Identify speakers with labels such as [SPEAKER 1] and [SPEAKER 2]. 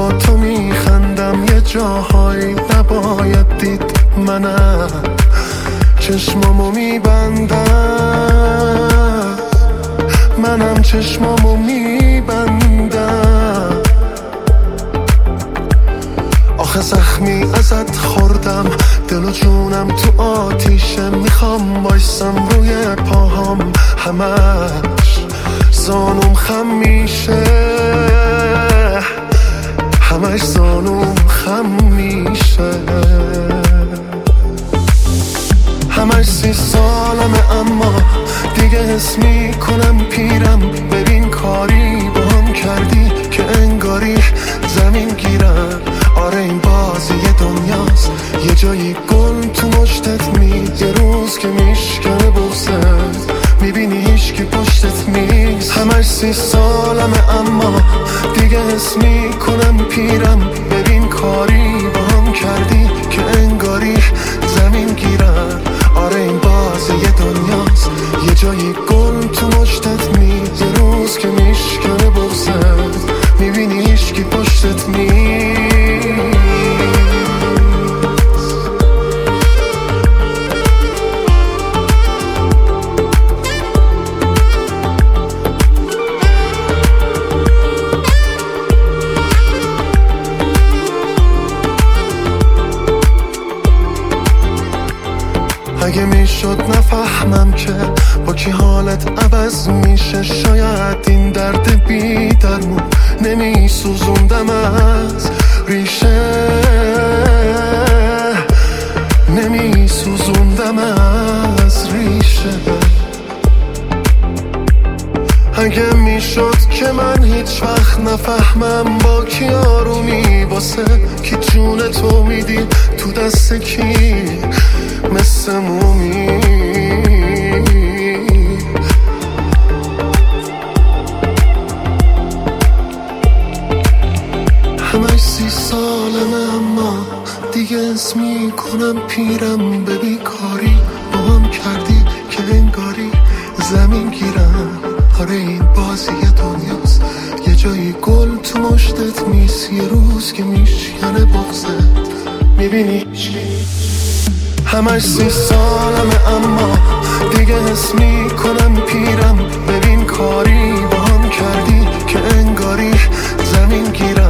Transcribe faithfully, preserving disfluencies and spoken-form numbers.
[SPEAKER 1] با تو میخندم یه جاهایی نباید دید منم چشمامو میبندم منم چشمامو میبندم آخه زخمی ازت خوردم دل و جونم تو آتیشه میخوام بایستم روی پاهام همش زانوم خم میشه همش زانوم خم میشه همش سی سالمه اما دیگه حس میکنم پیرم ببین کاری با هم کردی که انگاری زمین گیرم آره این بازی دنیاست یه جایی گل تو مشتت میز یه روز که میشکنه بغزت میبینی هیچکی پشتت میز همش سی سالمه اما دیگه حس میکنم پیرم ببین کاری با هم کردی که انگاری زمین گیرم آره این بازی دنیاست یه جایی گل تو مشتت میز یه روز که میشکنه بغزت میبینی هیچکی پشتت میز اگه میشد نفهمم که با کی حالت عوض میشه شاید این درد بی درمون نمیسوزوندم از ریشه نمیسوزوندم از ریشه اگه میشد که من هیچ وقت نفهمم با کی آرومی واسه کی جون تو میدی تو دست کی مثل مومی همش سی سالمه اما دیگه اسم میکنم پیرم به بیکاری با هم کردی که انگاری زمین گیرم آره این بازی دنیاست یه جایی گل تو مشتت میز یه روز که میشکنه بغزت میبینی همش سی سالمه اما دیگه حس میکنم پیرم ببین کاری با هم کردی که انگاری زمین گیرم